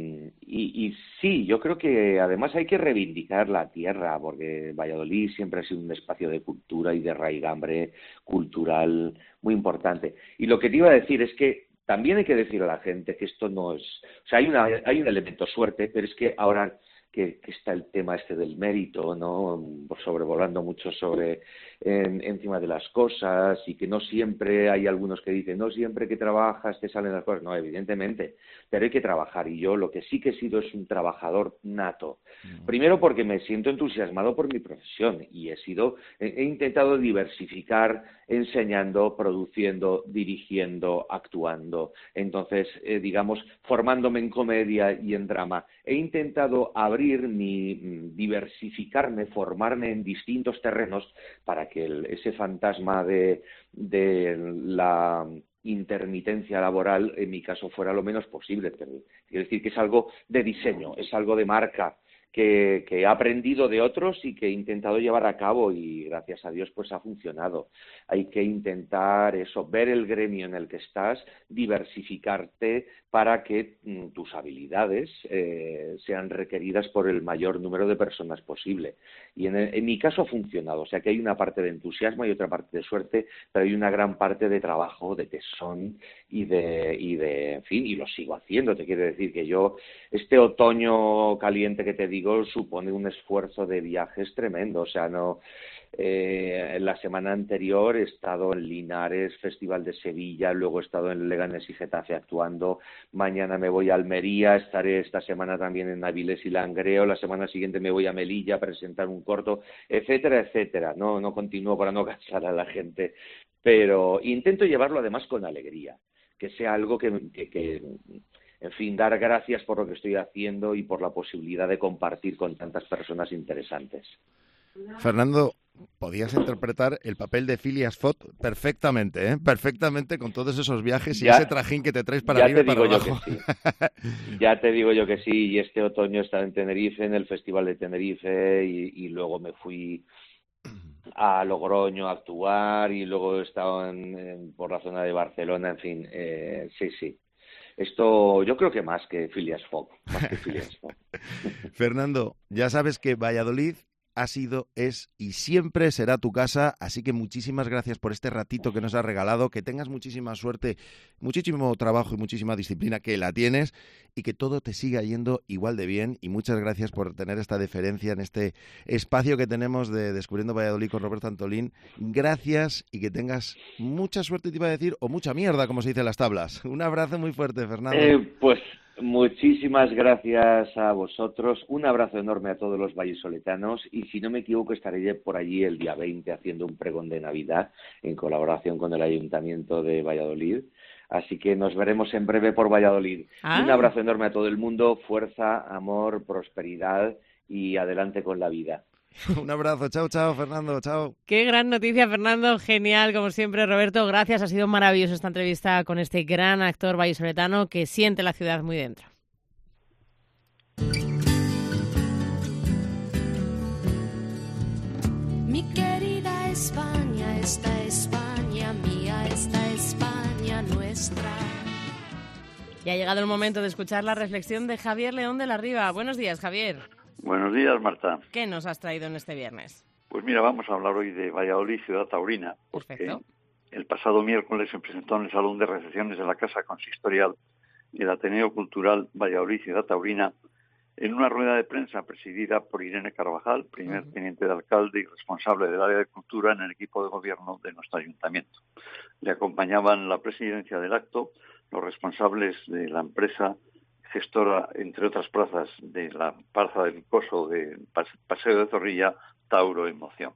y, y sí, yo creo que además hay que reivindicar la tierra, porque Valladolid siempre ha sido un espacio de cultura y de raigambre cultural muy importante. Y lo que te iba a decir es que también hay que decir a la gente que esto no es... O sea, hay, una, hay un elemento suerte, pero es que ahora que, que está el tema este del mérito, ¿no? Sobrevolando mucho sobre en, encima de las cosas, y que no siempre hay algunos que dicen, no siempre que trabajas te salen las cosas. No, evidentemente, pero hay que trabajar, y yo lo que sí que he sido es un trabajador nato. Mm. Primero porque me siento entusiasmado por mi profesión y he sido, he, he intentado diversificar enseñando, produciendo, dirigiendo, actuando. Entonces, eh, digamos, formándome en comedia y en drama. He intentado abrir mi, diversificarme, formarme en distintos terrenos para que el, ese fantasma de, de la intermitencia laboral, en mi caso, fuera lo menos posible. Quiero decir que es algo de diseño, es algo de marca, que, que he aprendido de otros y que he intentado llevar a cabo, y gracias a Dios pues ha funcionado. Hay que intentar eso, ver el gremio en el que estás, diversificarte para que mm, tus habilidades eh, sean requeridas por el mayor número de personas posible. Y en, el, en mi caso ha funcionado, o sea que hay una parte de entusiasmo y otra parte de suerte, pero hay una gran parte de trabajo, de tesón y de, y de, en fin, y lo sigo haciendo. Te quiero decir que yo, este otoño caliente que te digo, supone un esfuerzo de viajes tremendo, o sea, no... Eh, en la semana anterior he estado en Linares, Festival de Sevilla, luego he estado en Leganés y Getafe actuando, mañana me voy a Almería, estaré esta semana también en Avilés y Langreo, la semana siguiente me voy a Melilla a presentar un corto, etcétera, etcétera. No, no continúo para no cansar a la gente, pero intento llevarlo además con alegría, que sea algo que, que, que en fin, dar gracias por lo que estoy haciendo y por la posibilidad de compartir con tantas personas interesantes. Fernando, podías interpretar el papel de Phileas Fogg perfectamente, ¿eh? Perfectamente, con todos esos viajes y ya, ese trajín que te traes para arriba y para abajo. Sí. Ya te digo yo que sí, y este otoño he estado en Tenerife, en el Festival de Tenerife, y, y luego me fui a Logroño a actuar, y luego he estado en, en, por la zona de Barcelona, en fin, eh, sí, sí. Esto yo creo que más que Phileas Fogg, más que Phileas Fogg. Fernando, ya sabes que Valladolid ha sido, es y siempre será tu casa, así que muchísimas gracias por este ratito que nos has regalado, que tengas muchísima suerte, muchísimo trabajo y muchísima disciplina, que la tienes, y que todo te siga yendo igual de bien, y muchas gracias por tener esta deferencia en este espacio que tenemos de Descubriendo Valladolid con Roberto Antolín. Gracias, y que tengas mucha suerte, te iba a decir, o mucha mierda, como se dice en las tablas. Un abrazo muy fuerte, Fernando. Eh, pues muchísimas gracias a vosotros, un abrazo enorme a todos los vallisoletanos, y si no me equivoco estaré por allí el día veinte haciendo un pregón de Navidad en colaboración con el Ayuntamiento de Valladolid, así que nos veremos en breve por Valladolid. Ah. Un abrazo enorme a todo el mundo, fuerza, amor, prosperidad y adelante con la vida. Un abrazo, chao, chao, Fernando, chao. Qué gran noticia, Fernando, genial, como siempre, Roberto, gracias, ha sido maravilloso esta entrevista con este gran actor vallisoletano que siente la ciudad muy dentro. Mi querida España, esta España mía, esta España nuestra. Y ha llegado el momento de escuchar la reflexión de Javier León de la Riva. Buenos días, Javier. Buenos días, Marta. ¿Qué nos has traído en este viernes? Pues mira, vamos a hablar hoy de Valladolid, ciudad taurina. Perfecto. El pasado miércoles se presentó en el Salón de Recepciones de la Casa Consistorial el Ateneo Cultural Valladolid, ciudad taurina, en una rueda de prensa presidida por Irene Carvajal, primer uh-huh. teniente de alcalde y responsable del área de cultura en el equipo de gobierno de nuestro ayuntamiento. Le acompañaban la presidencia del acto, los responsables de la empresa gestora, entre otras plazas, de la Plaza del Coso de Paseo de Zorrilla, Tauro Emoción.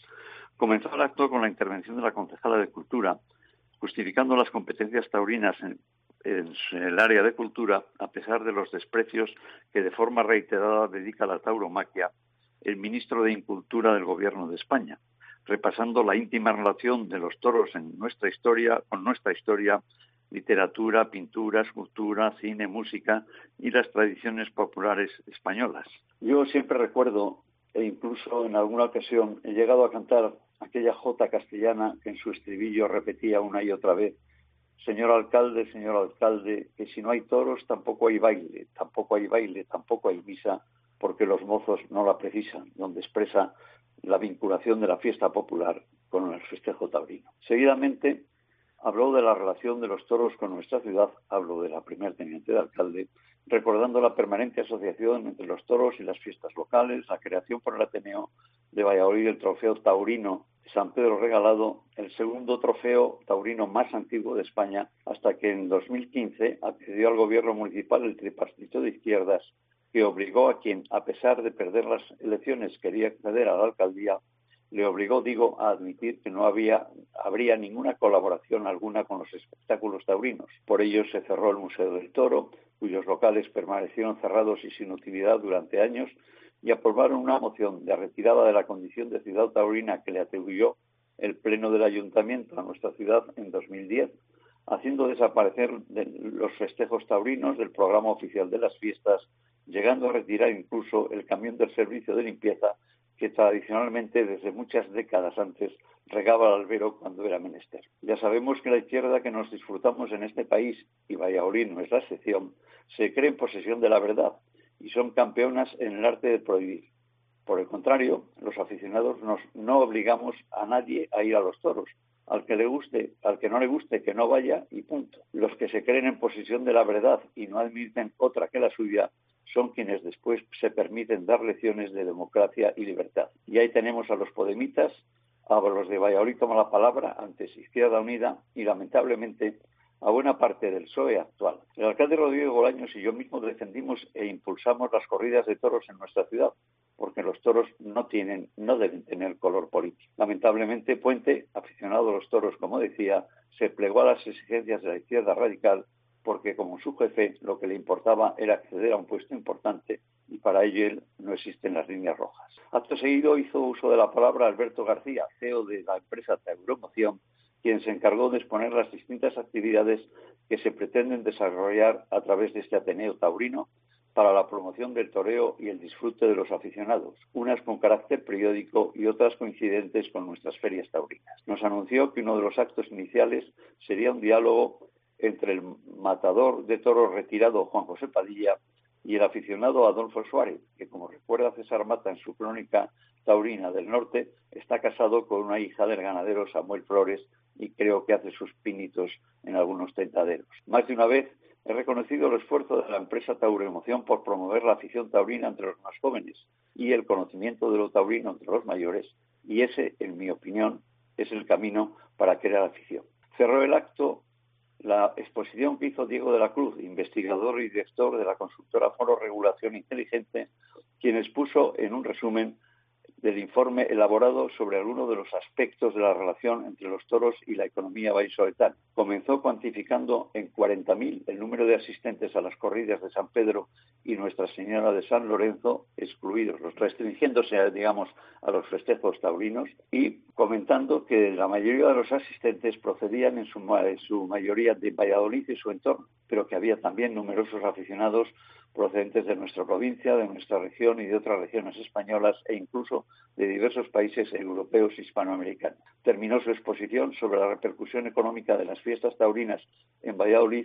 Comenzó el acto con la intervención de la concejala de Cultura, justificando las competencias taurinas en en el área de cultura, a pesar de los desprecios que de forma reiterada dedica a la tauromaquia el ministro de Incultura del Gobierno de España, repasando la íntima relación de los toros en nuestra historia, con nuestra historia, literatura, pintura, escultura, cine, música y las tradiciones populares españolas. Yo siempre recuerdo, e incluso en alguna ocasión he llegado a cantar aquella jota castellana que en su estribillo repetía una y otra vez: señor alcalde, señor alcalde, que si no hay toros tampoco hay baile, tampoco hay baile, tampoco hay misa, porque los mozos no la precisan, donde expresa la vinculación de la fiesta popular con el festejo taurino. Seguidamente habló de la relación de los toros con nuestra ciudad, habló de la primer teniente de alcalde, recordando la permanente asociación entre los toros y las fiestas locales, la creación por el Ateneo de Valladolid del trofeo taurino San Pedro Regalado, el segundo trofeo taurino más antiguo de España, hasta que en dos mil quince accedió al gobierno municipal el tripartito de izquierdas, que obligó a quien, a pesar de perder las elecciones, quería acceder a la alcaldía, le obligó, digo, a admitir que no había habría ninguna colaboración alguna con los espectáculos taurinos. Por ello se cerró el Museo del Toro, cuyos locales permanecieron cerrados y sin utilidad durante años, y aprobaron una moción de retirada de la condición de ciudad taurina que le atribuyó el Pleno del Ayuntamiento a nuestra ciudad en dos mil diez, haciendo desaparecer de los festejos taurinos del programa oficial de las fiestas, llegando a retirar incluso el camión del servicio de limpieza que tradicionalmente desde muchas décadas antes regaba el albero cuando era menester. Ya sabemos que la izquierda que nos disfrutamos en este país, y Valladolid no es la excepción, se cree en posesión de la verdad y son campeonas en el arte de prohibir. Por el contrario, los aficionados nos, no obligamos a nadie a ir a los toros. Al que le guste, al que no le guste, que no vaya y punto. Los que se creen en posesión de la verdad y no admiten otra que la suya son quienes después se permiten dar lecciones de democracia y libertad. Y ahí tenemos a los podemitas, a los de Valladolid toma la palabra, antes Izquierda Unida, y lamentablemente a buena parte del P S O E actual. El alcalde Rodrigo Bolaños y yo mismo defendimos e impulsamos las corridas de toros en nuestra ciudad, porque los toros no tienen, no deben tener color político. Lamentablemente, Puente, aficionado a los toros, como decía, se plegó a las exigencias de la izquierda radical, porque como su jefe lo que le importaba era acceder a un puesto importante y para ello él no existen las líneas rojas. Acto seguido hizo uso de la palabra Alberto García, C E O de la empresa Tauromoción, quien se encargó de exponer las distintas actividades que se pretenden desarrollar a través de este Ateneo taurino para la promoción del toreo y el disfrute de los aficionados, unas con carácter periódico y otras coincidentes con nuestras ferias taurinas. Nos anunció que uno de los actos iniciales sería un diálogo entre el matador de toros retirado Juan José Padilla y el aficionado Adolfo Suárez, que, como recuerda César Mata en su crónica taurina del norte, está casado con una hija del ganadero Samuel Flores y creo que hace sus pinitos en algunos tentaderos. Más de una vez he reconocido el esfuerzo de la empresa Tauroemoción por promover la afición taurina entre los más jóvenes y el conocimiento de lo taurino entre los mayores, y ese, en mi opinión, es el camino para crear afición. Cerró el acto la exposición que hizo Diego de la Cruz, investigador y director de la consultora Foro Regulación Inteligente, quien expuso en un resumen del informe elaborado sobre algunos de los aspectos de la relación entre los toros y la economía vallisoletana. Comenzó cuantificando en cuarenta mil el número de asistentes a las corridas de San Pedro y Nuestra Señora de San Lorenzo, excluidos, los restringiéndose, digamos, a los festejos taurinos, y comentando que la mayoría de los asistentes procedían en su, en su mayoría de Valladolid y su entorno, pero que había también numerosos aficionados procedentes de nuestra provincia, de nuestra región y de otras regiones españolas e incluso de diversos países europeos e hispanoamericanos. Terminó su exposición sobre la repercusión económica de las fiestas taurinas en Valladolid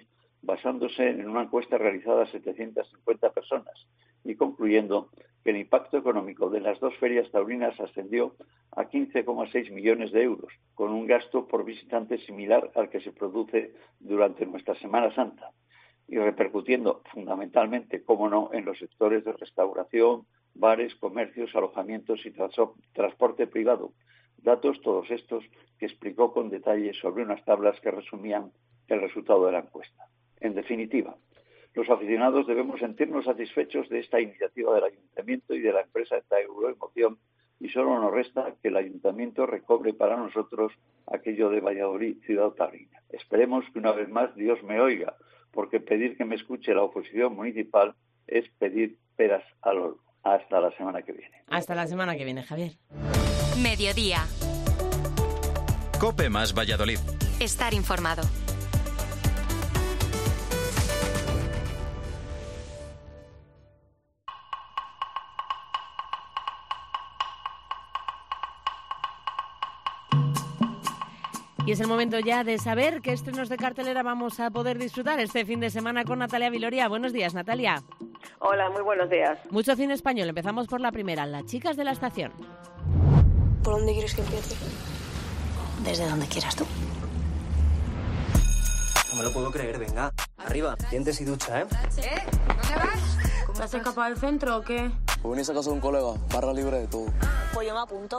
basándose en una encuesta realizada a setecientas cincuenta personas y concluyendo que el impacto económico de las dos ferias taurinas ascendió a quince coma seis millones de euros, con un gasto por visitante similar al que se produce durante nuestra Semana Santa, y repercutiendo fundamentalmente, como no, en los sectores de restauración, bares, comercios, alojamientos y traso- transporte privado. Datos todos estos que explicó con detalle sobre unas tablas que resumían el resultado de la encuesta. En definitiva, los aficionados debemos sentirnos satisfechos de esta iniciativa del Ayuntamiento y de la empresa Euroemoción, y solo nos resta que el Ayuntamiento recobre para nosotros aquello de Valladolid, ciudad taurina. Esperemos que una vez más Dios me oiga, porque pedir que me escuche la oposición municipal es pedir peras al olmo. Hasta la semana que viene. Hasta la semana que viene, Javier. Mediodía. Cope más Valladolid. Estar informado. Y es el momento ya de saber qué estrenos de cartelera vamos a poder disfrutar este fin de semana con Natalia Viloria. Buenos días, Natalia. Hola, muy buenos días. Mucho cine español. Empezamos por la primera, Las chicas de la estación. ¿Por dónde quieres que empiece? Desde donde quieras tú. No me lo puedo creer, venga. Arriba, dientes y ducha, ¿eh? ¿Eh? ¿Dónde vas? ¿Te has escapado del centro o qué? Pues venís a casa de un colega, barra libre de todo. Pues yo me apunto.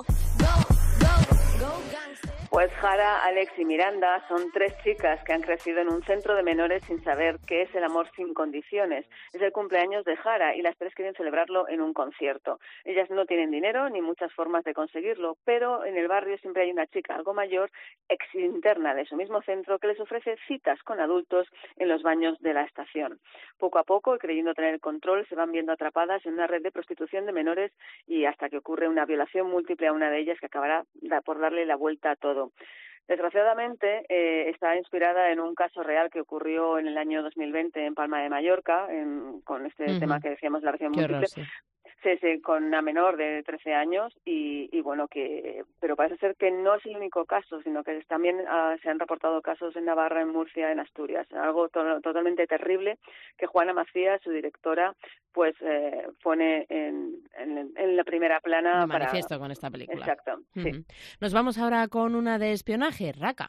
Pues Jara, Alex y Miranda son tres chicas que han crecido en un centro de menores sin saber qué es el amor sin condiciones. Es el cumpleaños de Jara y las tres quieren celebrarlo en un concierto. Ellas no tienen dinero ni muchas formas de conseguirlo, pero en el barrio siempre hay una chica algo mayor, ex interna de su mismo centro, que les ofrece citas con adultos en los baños de la estación. Poco a poco, y creyendo tener el control, se van viendo atrapadas en una red de prostitución de menores y hasta que ocurre una violación múltiple a una de ellas que acabará por darle la vuelta a todo. Desgraciadamente, eh, está inspirada en un caso real que ocurrió en el año dos mil veinte en Palma de Mallorca, en, con este uh-huh. tema que decíamos, la violación múltiple. Horror, sí. Sí, sí, con una menor de trece años y, y bueno, que pero parece ser que no es el único caso, sino que también uh, se han reportado casos en Navarra, en Murcia, en Asturias. Algo to- totalmente terrible que Juana Macías, su directora, pues eh, pone en, en, en la primera plana. De manifiesto para... con esta película. Exacto, uh-huh. sí. Nos vamos ahora con una de espionaje, Raka.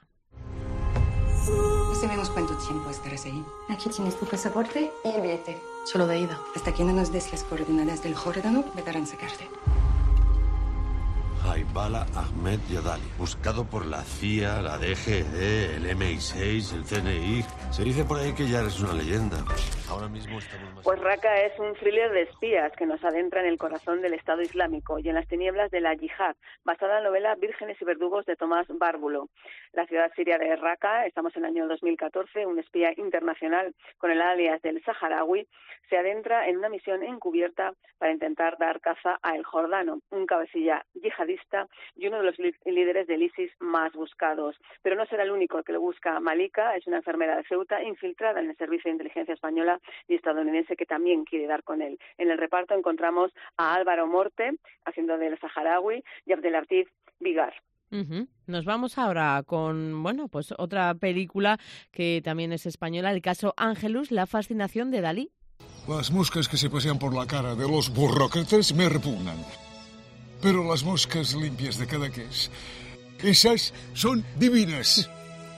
Hace menos cuánto tiempo estarás ahí. Aquí tienes tu pasaporte y el billete. Solo de ida. Hasta que no nos des las coordenadas del Jordano, me darán sacarte. Haibala Ahmed Yadali, buscado por la C I A, la D G D, el M I seis, el C N I. Se dice por ahí que ya eres una leyenda. Ahora mismo estamos más... Pues Raka es un thriller de espías que nos adentra en el corazón del Estado Islámico y en las tinieblas de la yihad, basada en la novela Vírgenes y verdugos de Tomás Bárbulo. La ciudad siria de Raka, estamos en el año dos mil catorce, un espía internacional con el alias del saharaui, se adentra en una misión encubierta para intentar dar caza a El Jordano, un cabecilla yihadista y uno de los líderes del ISIS más buscados. Pero no será el único que lo busca. Malika es una enfermera de Ceuta infiltrada en el servicio de inteligencia española y estadounidense que también quiere dar con él. En el reparto encontramos a Álvaro Morte, haciendo del saharaui, y Abdelatif Vigar. Uh-huh. Nos vamos ahora con, bueno, pues otra película que también es española, el caso Ángelus, la fascinación de Dalí. Las moscas que se pasean por la cara de los burócratas me repugnan. Pero las moscas limpias de Cadaqués, esas son divinas.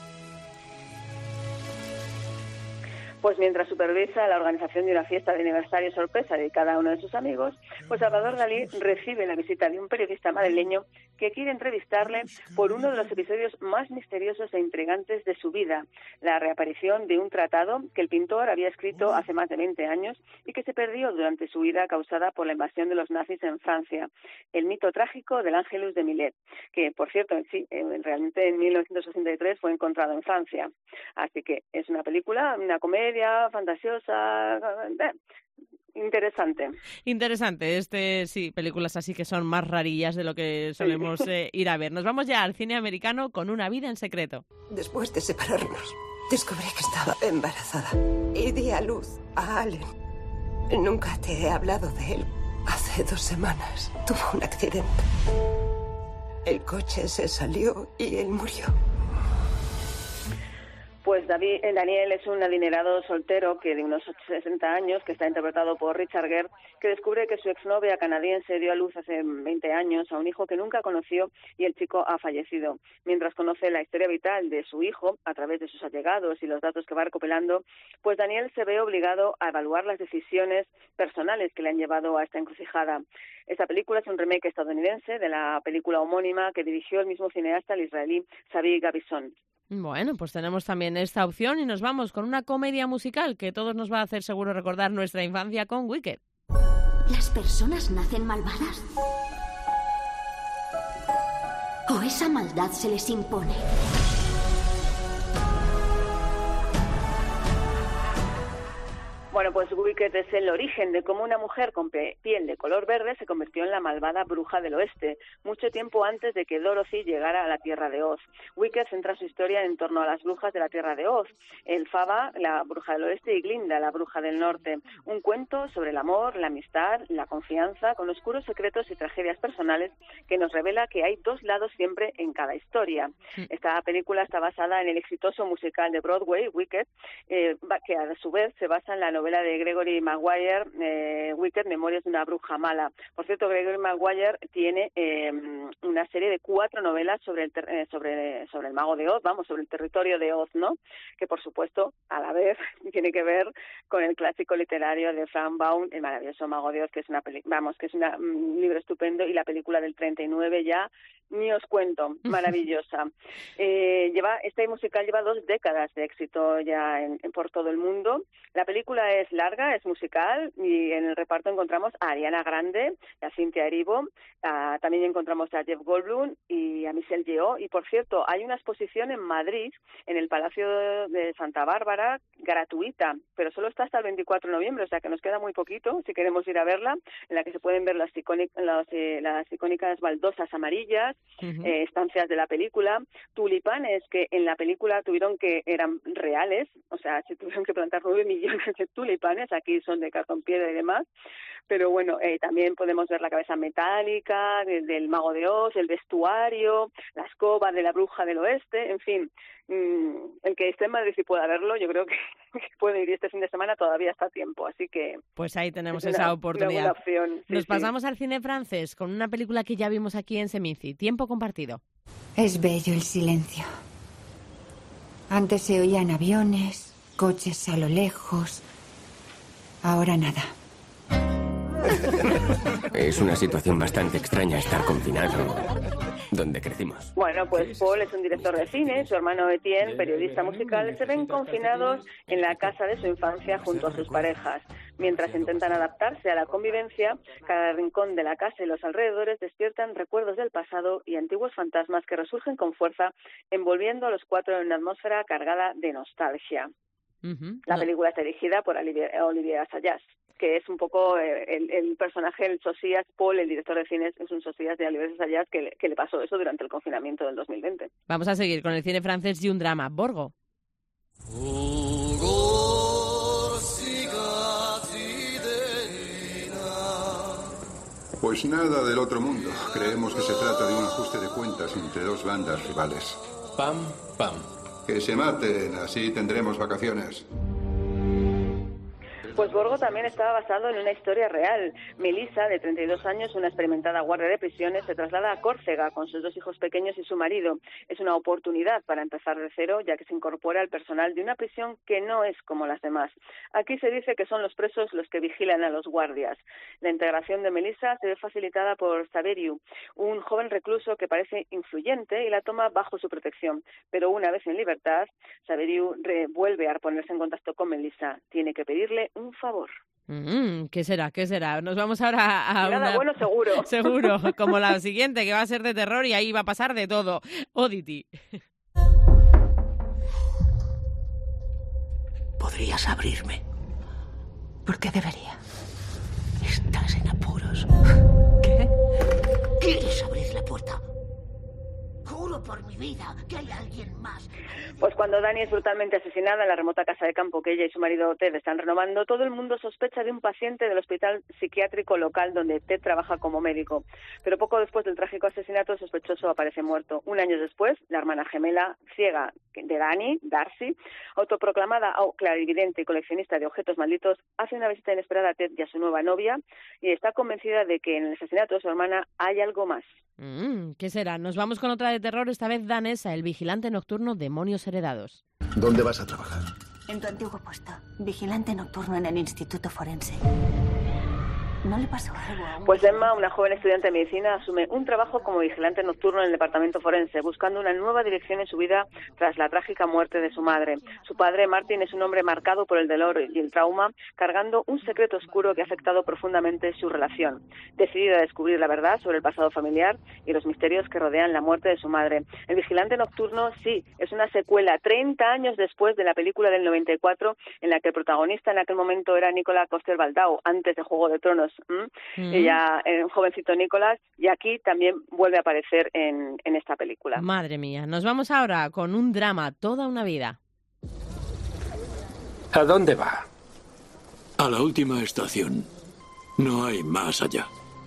Pues mientras supervisa la organización de una fiesta de aniversario sorpresa de cada uno de sus amigos, pues Salvador Dalí recibe la visita de un periodista madrileño que quiere entrevistarle por uno de los episodios más misteriosos e intrigantes de su vida, la reaparición de un tratado que el pintor había escrito hace más de veinte años y que se perdió durante su vida causada por la invasión de los nazis en Francia, el mito trágico del Ángelus de Millet, que, por cierto, sí, realmente en mil novecientos sesenta y tres fue encontrado en Francia. Así que es una película, una comedia, fantasiosa, eh, interesante. Interesante, este sí, películas así que son más rarillas de lo que solemos eh, ir a ver. Nos vamos ya al cine americano con Una vida en secreto. Después de separarnos, descubrí que estaba embarazada y di a luz a Allen. Nunca te he hablado de él. Hace dos semanas tuvo un accidente. El coche se salió y él murió. Pues Pues David, eh, Daniel es un adinerado soltero que de unos sesenta años, que está interpretado por Richard Gere, que descubre que su exnovia canadiense dio a luz hace veinte años a un hijo que nunca conoció y el chico ha fallecido. Mientras conoce la historia vital de su hijo a través de sus allegados y los datos que va recopilando, pues Daniel se ve obligado a evaluar las decisiones personales que le han llevado a esta encrucijada. Esta película es un remake estadounidense de la película homónima que dirigió el mismo cineasta, el israelí Xavi Gavison. Bueno, pues tenemos también esta opción y nos vamos con una comedia musical que todos nos va a hacer seguro recordar nuestra infancia con Wicked. ¿Las personas nacen malvadas? ¿O esa maldad se les impone? Bueno, pues Wicked es el origen de cómo una mujer con piel de color verde se convirtió en la malvada bruja del oeste, mucho tiempo antes de que Dorothy llegara a la Tierra de Oz. Wicked centra su historia en torno a las brujas de la Tierra de Oz, Elphaba, la bruja del oeste, y Glinda, la bruja del norte. Un cuento sobre el amor, la amistad, la confianza, con oscuros secretos y tragedias personales que nos revela que hay dos lados siempre en cada historia. Esta película está basada en el exitoso musical de Broadway, Wicked, eh, que a su vez se basa en la novela de Gregory Maguire, eh, Wicked, Memorias de una bruja mala. Por cierto, Gregory Maguire tiene eh, una serie de cuatro novelas sobre el, ter- eh, sobre, sobre el mago de Oz, vamos, sobre el territorio de Oz, ¿no? Que por supuesto, a la vez, tiene que ver con el clásico literario de Frank Baum, El maravilloso mago de Oz, que es una peli- vamos, que es una, un libro estupendo, y la película del treinta y nueve ya, ni os cuento, maravillosa. Eh, lleva, este musical lleva dos décadas de éxito ya en, en, por todo el mundo. La película es larga, es musical, y en el reparto encontramos a Ariana Grande, a Cynthia Erivo, a, también encontramos a Jeff Goldblum y a Michelle Yeoh. Y por cierto, hay una exposición en Madrid, en el Palacio de Santa Bárbara, gratuita, pero solo está hasta el veinticuatro de noviembre, o sea que nos queda muy poquito si queremos ir a verla, en la que se pueden ver las, icónic, las, eh, las icónicas baldosas amarillas, uh-huh. eh, estancias de la película, tulipanes que en la película tuvieron que eran reales, o sea, se tuvieron que plantar nueve millones de tulipanes, aquí son de cartón piedra y demás, pero bueno, eh, también podemos ver la cabeza metálica del, del mago de Oz, el vestuario, la escoba de la bruja del oeste, en fin, mmm, el que esté en Madrid y pueda verlo, yo creo que, que puede ir este fin de semana, todavía está a tiempo, así que... Pues ahí tenemos es esa una, oportunidad. Una opción. Sí, Nos sí. pasamos al cine francés con una película que ya vimos aquí en Seminci, Tiempo compartido. Es bello el silencio. Antes se oían aviones, coches a lo lejos. Ahora nada. Es una situación bastante extraña estar confinado donde crecimos. Bueno, pues Paul es un director de cine, su hermano Etienne, periodista musical, se ven confinados en la casa de su infancia junto a sus parejas. Mientras intentan adaptarse a la convivencia, cada rincón de la casa y los alrededores despiertan recuerdos del pasado y antiguos fantasmas que resurgen con fuerza, envolviendo a los cuatro en una atmósfera cargada de nostalgia. Uh-huh. La película está dirigida por Olivier, Olivier Assayas, que es un poco el, el personaje, el Socias, Paul, el director de cine, es un Socias de Olivier Assayas que le, que le pasó eso durante el confinamiento del dos mil veinte. Vamos a seguir con el cine francés y un drama, Borgo. Pues nada del otro mundo. Creemos que se trata de un ajuste de cuentas entre dos bandas rivales. Pam, pam. Que se maten, así tendremos vacaciones. Pues Borgo también estaba basado en una historia real. Melissa, de treinta y dos años, una experimentada guardia de prisiones, se traslada a Córcega con sus dos hijos pequeños y su marido. Es una oportunidad para empezar de cero, ya que se incorpora al personal de una prisión que no es como las demás. Aquí se dice que son los presos los que vigilan a los guardias. La integración de Melissa se ve facilitada por Saberiu, un joven recluso que parece influyente y la toma bajo su protección. Pero una vez en libertad, Saberiu vuelve a ponerse en contacto con Melissa. Tiene que pedirle un favor. Mm, ¿Qué será? ¿Qué será? Nos vamos ahora a Nada una... bueno seguro. Seguro, como la siguiente, que va a ser de terror y ahí va a pasar de todo. Oddity. Podrías abrirme. ¿Por qué debería? Estás en apuros. ¿Qué? ¿Quieres abrir la puerta? juro por mi vida que hay alguien más. Pues cuando Dani es brutalmente asesinada en la remota casa de campo que ella y su marido Ted están renovando, todo el mundo sospecha de un paciente del hospital psiquiátrico local donde Ted trabaja como médico. Pero poco después del trágico asesinato, el sospechoso aparece muerto. Un año después, la hermana gemela ciega de Dani, Darcy, autoproclamada clarividente y coleccionista de objetos malditos, hace una visita inesperada a Ted y a su nueva novia y está convencida de que en el asesinato de su hermana hay algo más. Mm, ¿Qué será? Nos vamos con otra de terror, esta vez danesa, El vigilante nocturno, demonios heredados. ¿Dónde vas a trabajar? En tu antiguo puesto, vigilante nocturno en el Instituto Forense. ¿No le pasó algo a un... Pues Emma, una joven estudiante de medicina, asume un trabajo como vigilante nocturno en el departamento forense, buscando una nueva dirección en su vida tras la trágica muerte de su madre. Su padre, Martin, es un hombre marcado por el dolor y el trauma, cargando un secreto oscuro que ha afectado profundamente su relación. Decidida a descubrir la verdad sobre el pasado familiar y los misterios que rodean la muerte de su madre. El vigilante nocturno, sí, es una secuela treinta años después de la película del noventa y cuatro, en la que el protagonista en aquel momento era Nicolás Coster-Waldau, antes de Juego de Tronos. ¿Mm? Mm. Ella, eh, un jovencito Nicolás, y aquí también vuelve a aparecer en, en esta película. Madre mía, nos vamos ahora con un drama, Toda una vida. ¿A dónde va? A la última estación. No hay más allá.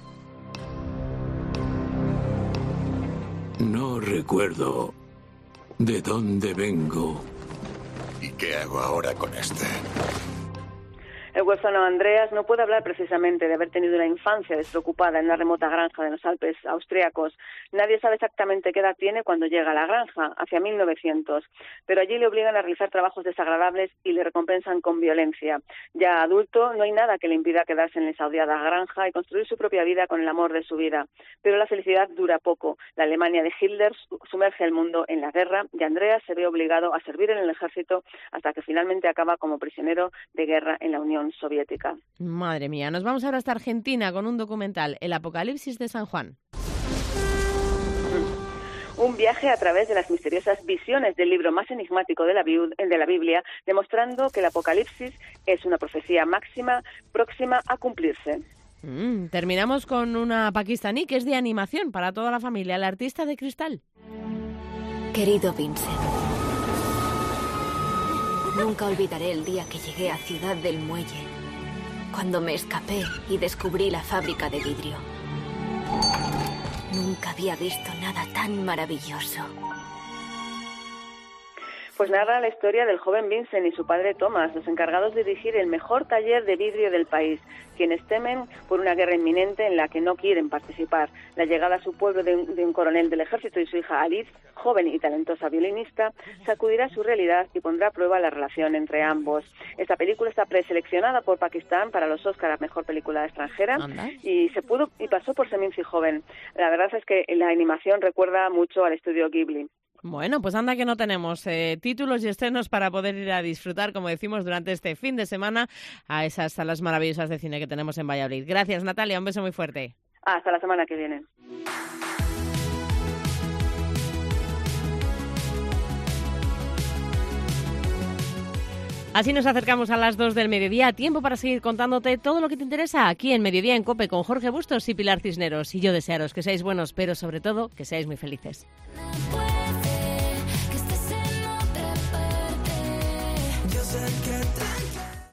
No recuerdo de dónde vengo. ¿Y qué hago ahora con este? El huérfano Andreas no puede hablar precisamente de haber tenido una infancia despreocupada en una remota granja de los Alpes austríacos. Nadie sabe exactamente qué edad tiene cuando llega a la granja, hacia mil novecientos, pero allí le obligan a realizar trabajos desagradables y le recompensan con violencia. Ya adulto, no hay nada que le impida quedarse en esa odiada granja y construir su propia vida con el amor de su vida. Pero la felicidad dura poco. La Alemania de Hitler sumerge el mundo en la guerra y Andreas se ve obligado a servir en el ejército hasta que finalmente acaba como prisionero de guerra en la Unión Soviética. Madre mía, nos vamos ahora hasta Argentina con un documental, El Apocalipsis de San Juan. Un viaje a través de las misteriosas visiones del libro más enigmático de la, de la Biblia, demostrando que el Apocalipsis es una profecía máxima próxima a cumplirse. Mm, terminamos con una pakistaní que es de animación para toda la familia, El artista de cristal. Querido Vincent, nunca olvidaré el día que llegué a Ciudad del Muelle, cuando me escapé y descubrí la fábrica de vidrio. Nunca había visto nada tan maravilloso. Pues narra la historia del joven Vincent y su padre Thomas, los encargados de dirigir el mejor taller de vidrio del país, quienes temen por una guerra inminente en la que no quieren participar. La llegada a su pueblo de un, de un coronel del ejército y su hija Alice, joven y talentosa violinista, sacudirá su realidad y pondrá a prueba la relación entre ambos. Esta película está preseleccionada por Pakistán para los Oscar a Mejor Película Extranjera y se pudo y pasó por Seminci Joven. La verdad es que la animación recuerda mucho al estudio Ghibli. Bueno, pues anda que no tenemos eh, títulos y estrenos para poder ir a disfrutar, como decimos, durante este fin de semana a esas salas maravillosas de cine que tenemos en Valladolid. Gracias, Natalia, un beso muy fuerte. Hasta la semana que viene. Así nos acercamos a las dos del mediodía, tiempo para seguir contándote todo lo que te interesa aquí en Mediodía en COPE con Jorge Bustos y Pilar Cisneros. Y yo desearos que seáis buenos, pero sobre todo que seáis muy felices. Que estés en otra parte. Yo sé que te